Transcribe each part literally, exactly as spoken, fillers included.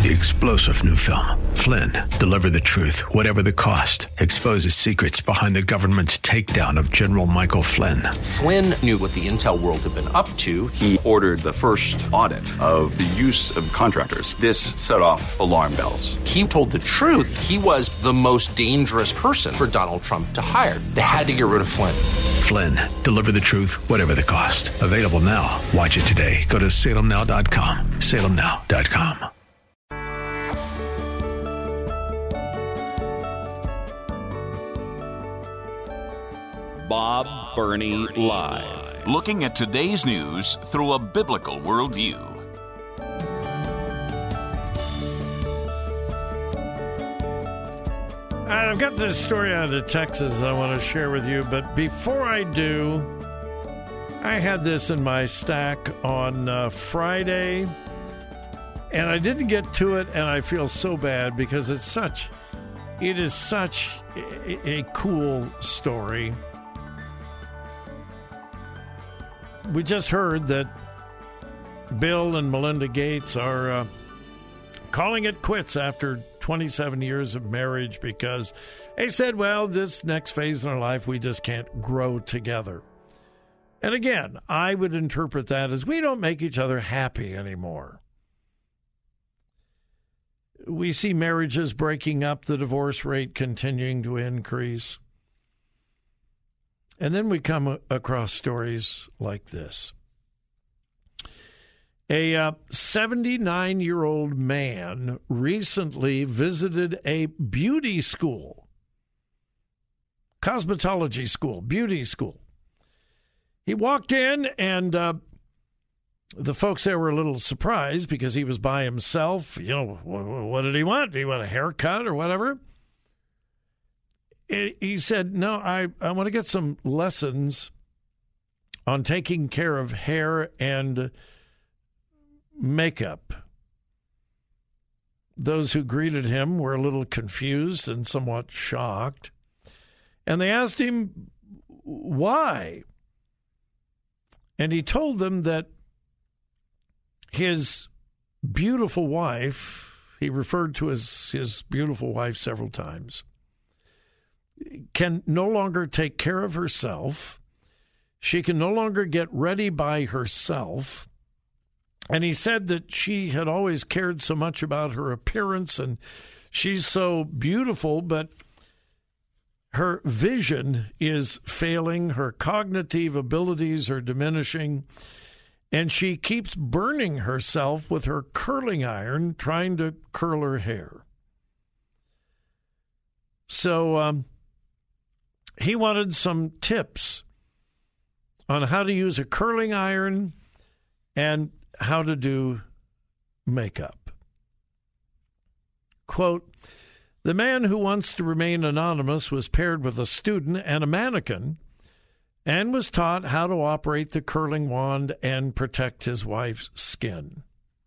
The explosive new film, Flynn, deliver the truth, whatever the cost, exposes secrets behind the government's takedown of General Michael Flynn. Flynn knew what the intel world had been up to. He ordered the first audit of the use of contractors. This set off alarm bells. He told the truth. He was the most dangerous person for Donald Trump to hire. They had to get rid of Flynn. Flynn, deliver the truth, whatever the cost. Available now. Watch it today. Go to salem now dot com. salem now dot com. Bob Burney Live. Looking at today's news through a biblical worldview. I've got this story out of Texas I want to share with you, but before I do, I had this in my stack on uh, Friday, and I didn't get to it, and I feel so bad because it's such, it is such a, a cool story. We just heard that Bill and Melinda Gates are uh, calling it quits after twenty-seven years of marriage because they said, well, this next phase in our life, we just can't grow together. And again, I would interpret that as we don't make each other happy anymore. We see marriages breaking up, the divorce rate continuing to increase. And then we come across stories like this. A uh, seventy-nine-year-old man recently visited a beauty school, cosmetology school, beauty school. He walked in, and uh, the folks there were a little surprised because he was by himself. You know, what, what did he want? Did he want a haircut or whatever? He said, no, I, I want to get some lessons on taking care of hair and makeup. Those who greeted him were a little confused and somewhat shocked. And they asked him why. And he told them that his beautiful wife, he referred to as his beautiful wife several times, can no longer take care of herself. She can no longer get ready by herself. And he said that she had always cared so much about her appearance, and she's so beautiful, but her vision is failing, her cognitive abilities are diminishing, and she keeps burning herself with her curling iron trying to curl her hair. So, um, he wanted some tips on how to use a curling iron and how to do makeup. Quote, the man who wants to remain anonymous was paired with a student and a mannequin and was taught how to operate the curling wand and protect his wife's skin.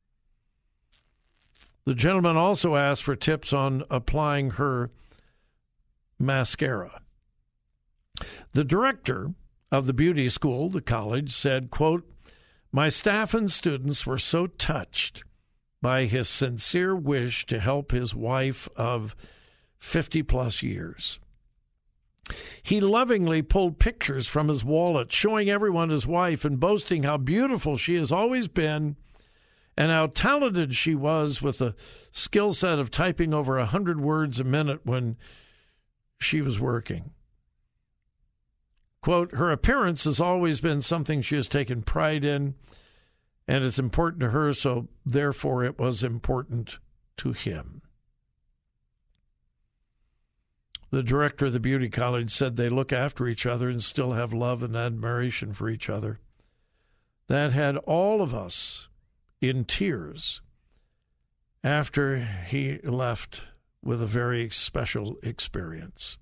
The gentleman also asked for tips on applying her mascara. The director of the beauty school, the college, said, quote, my staff and students were so touched by his sincere wish to help his wife of fifty-plus years. He lovingly pulled pictures from his wallet, showing everyone his wife and boasting how beautiful she has always been and how talented she was with a skill set of typing over one hundred words a minute when she was working. Quote, her appearance has always been something she has taken pride in, and it's important to her, so therefore it was important to him. The director of the beauty college said they look after each other and still have love and admiration for each other. That had all of us in tears after he left with a very special experience.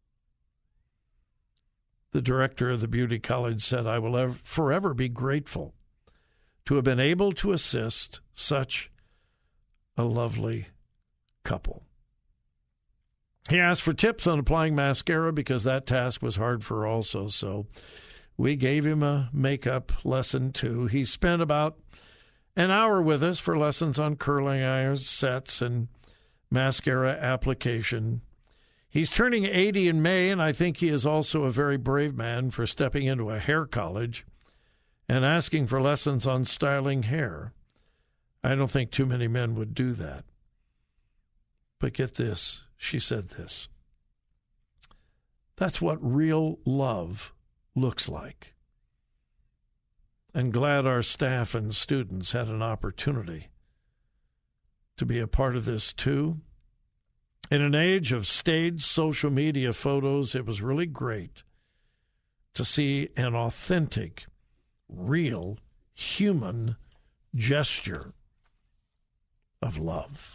The director of the beauty college said, I will ever, forever be grateful to have been able to assist such a lovely couple. He asked for tips on applying mascara because that task was hard for her also, so we gave him a makeup lesson too. He spent about an hour with us for lessons on curling irons, sets, and mascara application. He's turning eighty in May, and I think he is also a very brave man for stepping into a hair college and asking for lessons on styling hair. I don't think too many men would do that. But get this, she said this. That's what real love looks like. And glad our staff and students had an opportunity to be a part of this too. In an age of staged social media photos, it was really great to see an authentic, real, human gesture of love.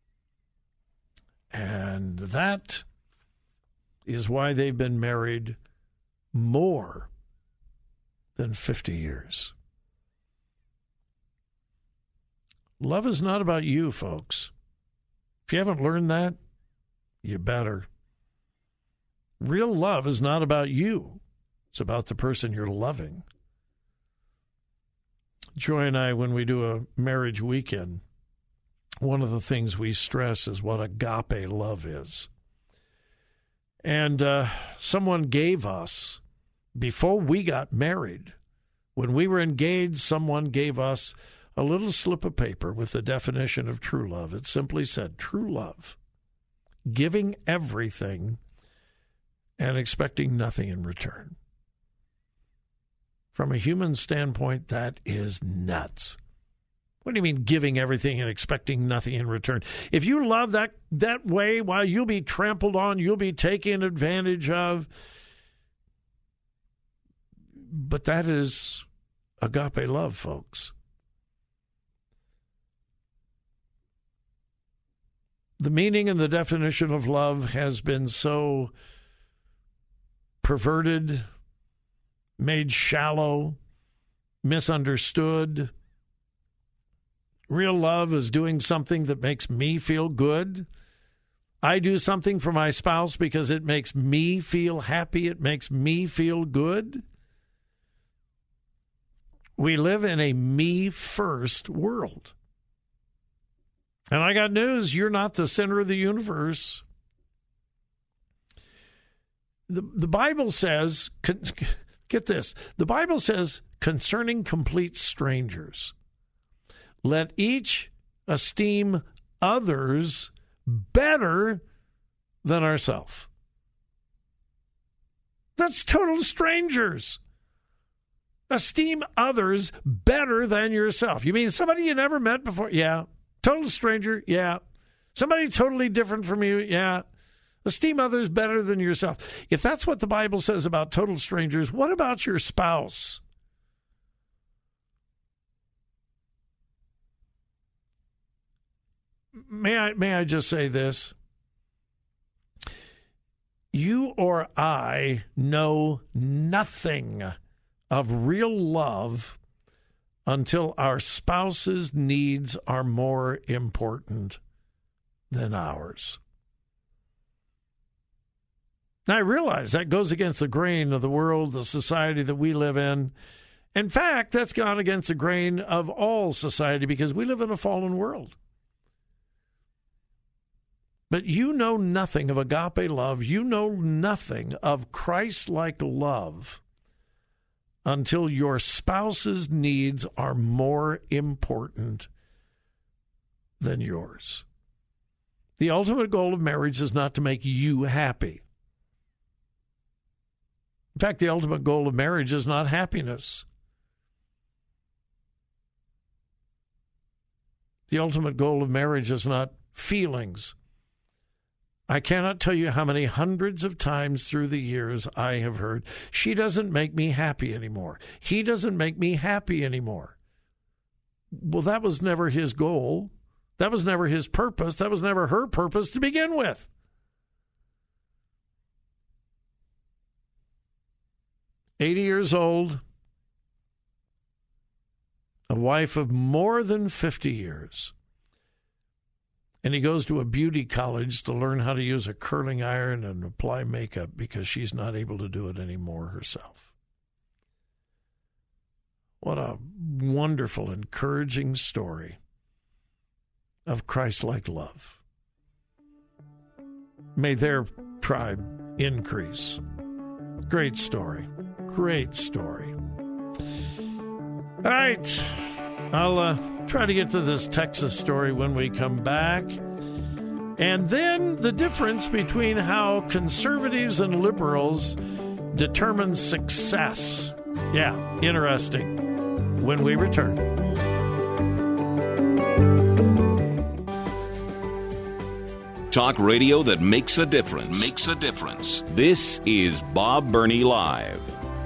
And that is why they've been married more than fifty years. Love is not about you, folks. If you haven't learned that, you better. Real love is not about you. It's about the person you're loving. Joy and I, when we do a marriage weekend, one of the things we stress is what agape love is. And uh, someone gave us, before we got married, when we were engaged, someone gave us a little slip of paper with the definition of true love. It simply said, true love, giving everything and expecting nothing in return. From a human standpoint, that is nuts. What do you mean giving everything and expecting nothing in return? If you love that that way, while you'll be trampled on, you'll be taken advantage of. But that is agape love, folks. The meaning and the definition of love has been so perverted, made shallow, misunderstood. Real love is doing something that makes me feel good. I do something for my spouse because it makes me feel happy. It makes me feel good. We live in a me-first world. And I got news, you're not the center of the universe. The, the Bible says, get this, the Bible says concerning complete strangers, let each esteem others better than ourselves. That's total strangers. Esteem others better than yourself. You mean somebody you never met before? Yeah. Total stranger? Yeah. Somebody totally different from you? Yeah. Esteem others better than yourself. If that's what the Bible says about total strangers, what about your spouse? May I, may I just say this? You or I know nothing of real love until our spouse's needs are more important than ours. Now, I realize that goes against the grain of the world, the society that we live in. In fact, that's gone against the grain of all society because we live in a fallen world. But you know nothing of agape love. You know nothing of Christ-like love until your spouse's needs are more important than yours. The ultimate goal of marriage is not to make you happy. In fact, the ultimate goal of marriage is not happiness. The ultimate goal of marriage is not feelings. I cannot tell you how many hundreds of times through the years I have heard, she doesn't make me happy anymore. He doesn't make me happy anymore. Well, that was never his goal. That was never his purpose. That was never her purpose to begin with. eighty years old, a wife of more than fifty years. And he goes to a beauty college to learn how to use a curling iron and apply makeup because she's not able to do it anymore herself. What a wonderful, encouraging story of Christ-like love. May their tribe increase. Great story. Great story. All right. I'll uh, try to get to this Texas story when we come back. And then the difference between how conservatives and liberals determine success. Yeah, interesting. When we return. Talk radio that makes a difference. Makes a difference. This is Bob Burney Live.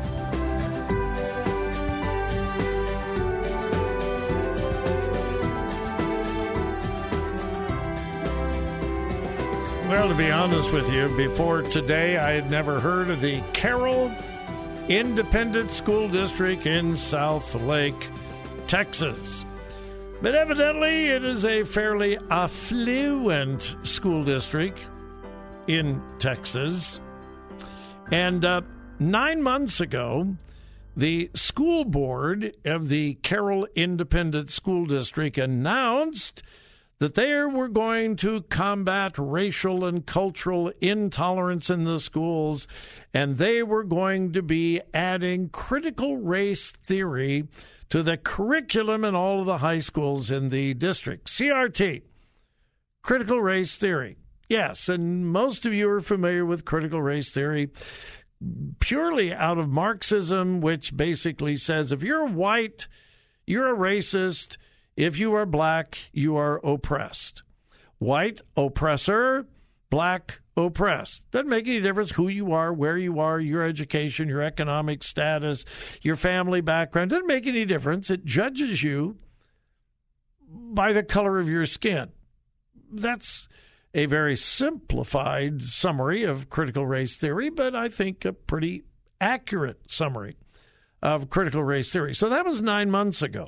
Well, to be honest with you, before today, I had never heard of the Carroll Independent School District in South Lake, Texas. But evidently, it is a fairly affluent school district in Texas. And uh, nine months ago, the school board of the Carroll Independent School District announced that they were going to combat racial and cultural intolerance in the schools, and they were going to be adding critical race theory to the curriculum in all of the high schools in the district. C R T, critical race theory. Yes, and most of you are familiar with critical race theory purely out of Marxism, which basically says if you're white, you're a racist. If you are black, you are oppressed. White, oppressor. Black, oppressed. Doesn't make any difference who you are, where you are, your education, your economic status, your family background. Doesn't make any difference. It judges you by the color of your skin. That's a very simplified summary of critical race theory, but I think a pretty accurate summary of critical race theory. So that was nine months ago.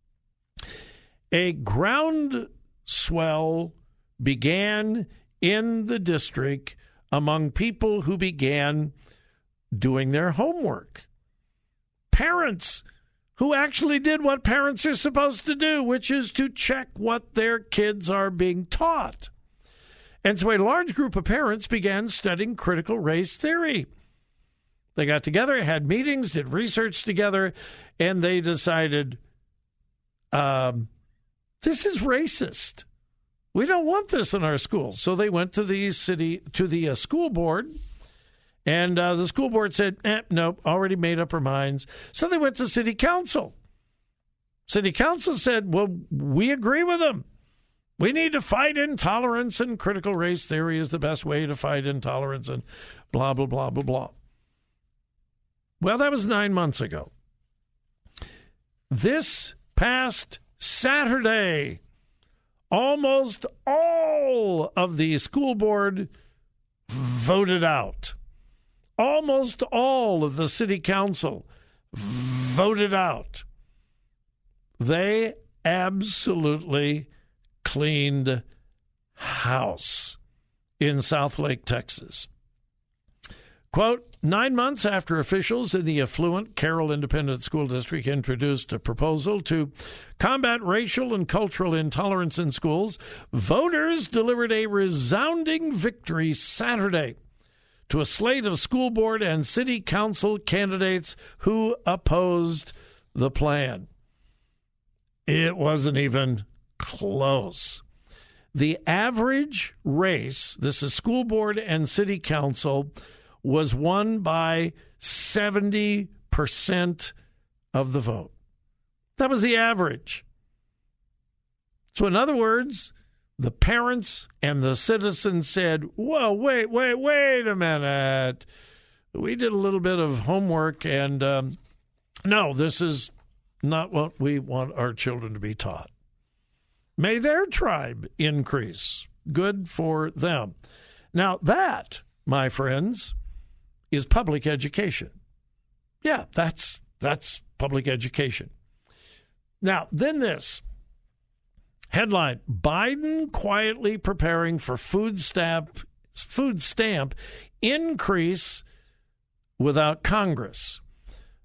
A groundswell began in the district among people who began doing their homework. Parents who actually did what parents are supposed to do, which is to check what their kids are being taught. And so a large group of parents began studying critical race theory. They got together, had meetings, did research together, and they decided, um, this is racist. We don't want this in our schools. So they went to the city, to the uh, school board, and uh, the school board said, eh, nope, already made up our minds. So they went to city council. City council said, well, we agree with them. We need to fight intolerance, and critical race theory is the best way to fight intolerance, and blah, blah, blah, blah, blah. Well, that was nine months ago. This past Saturday, almost all of the school board voted out. Almost all of the city council voted out. They absolutely cleaned house in South Lake, Texas. Quote, nine months after officials in the affluent Carroll Independent School District introduced a proposal to combat racial and cultural intolerance in schools, voters delivered a resounding victory Saturday to a slate of school board and city council candidates who opposed the plan. It wasn't even close. The average race, this is school board and city council, was won by seventy percent of the vote. That was the average. So in other words, the parents and the citizens said, whoa, wait, wait, wait a minute. We did a little bit of homework, and um, no, this is not what we want our children to be taught. May their tribe increase. Good for them. Now that, my friends, is public education. Yeah, that's that's public education. Now, then this. Headline, Biden quietly preparing for food stamp, food stamp increase without Congress.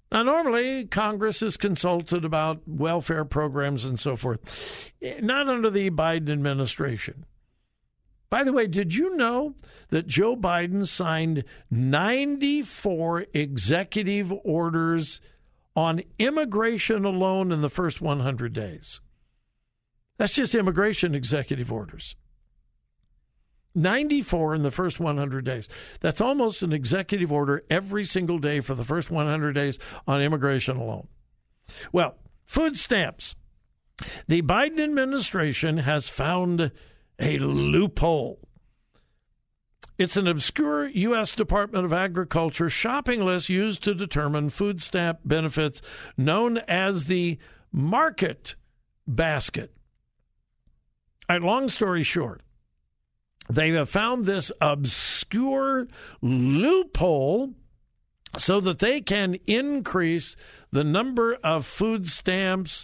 Now, normally, Congress is consulted about welfare programs and so forth, not under the Biden administration. By the way, did you know that Joe Biden signed ninety-four executive orders on immigration alone in the first one hundred days? That's just immigration executive orders. ninety-four in the first one hundred days. That's almost an executive order every single day for the first one hundred days on immigration alone. Well, food stamps. The Biden administration has found a loophole. It's an obscure U S Department of Agriculture shopping list used to determine food stamp benefits known as the market basket. All right, long story short, they have found this obscure loophole so that they can increase the number of food stamps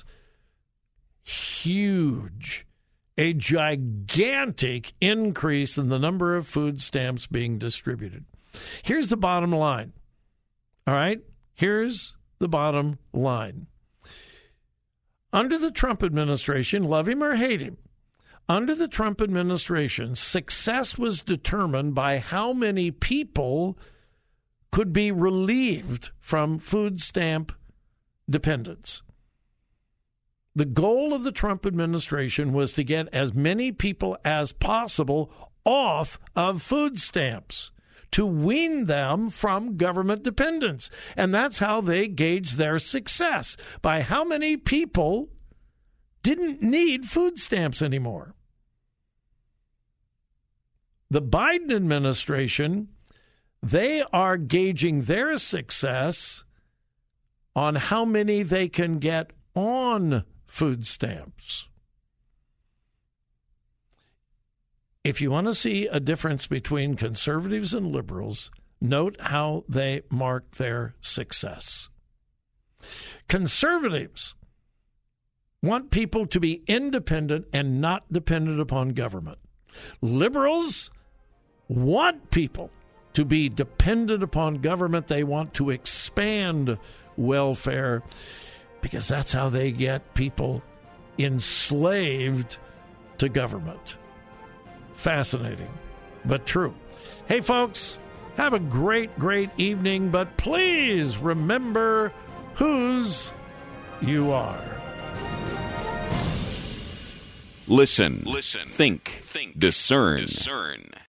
huge. A gigantic increase in the number of food stamps being distributed. Here's the bottom line. All right? Here's the bottom line. Under the Trump administration, love him or hate him, under the Trump administration, success was determined by how many people could be relieved from food stamp dependence. The goal of the Trump administration was to get as many people as possible off of food stamps, to wean them from government dependence. And that's how they gauged their success, by how many people didn't need food stamps anymore. The Biden administration, they are gauging their success on how many they can get on food stamps. If you want to see a difference between conservatives and liberals, note how they mark their success. Conservatives want people to be independent and not dependent upon government. Liberals want people to be dependent upon government. They want to expand welfare, because that's how they get people enslaved to government. Fascinating, but true. Hey, folks, have a great, great evening, but please remember whose you are. Listen, Listen. Think. Think. Discern. Discern.